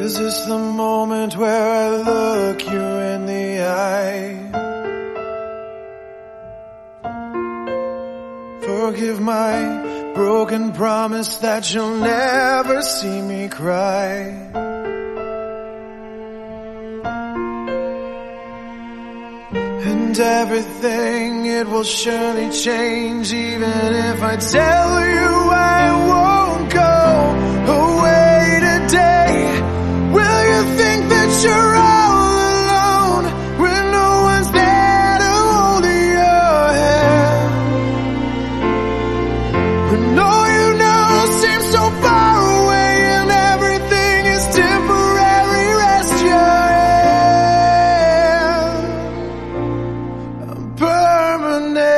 Is this the moment where I look you in the eye? Forgive my broken promise that you'll never see me cry. And everything, it will surely change, even if I tell you I won't go away today. Will you think that you're all alone when no one's there to hold your hand? When all you know seems so far away and everything is temporary, rest your hand. I'm permanent.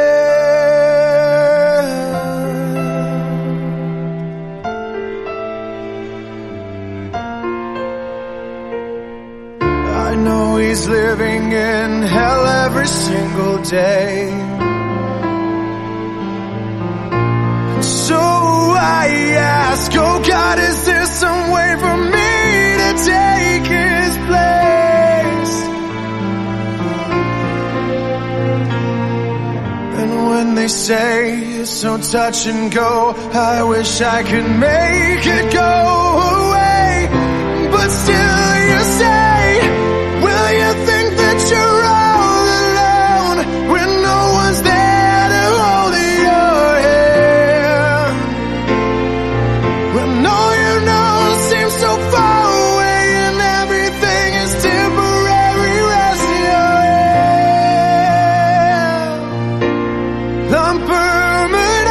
I know he's living in hell every single day. So I ask, oh God, is there some way for me to take his place? And when they say it's so touch and go, I wish I could make it go away. But still you say, will you think that you're all alone when no one's there to hold your hand? When all you know seems so far away and everything is temporary, rest your hand. I'm permanent.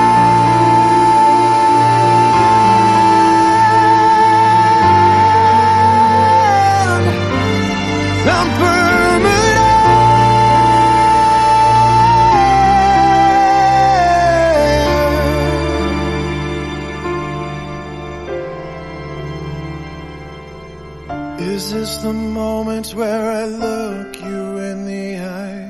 I'm permanent. Is this the moment where I look you in the eye?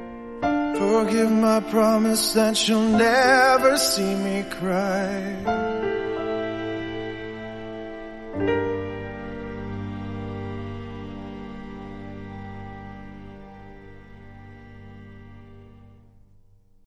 Forgive my promise that you'll never see me cry.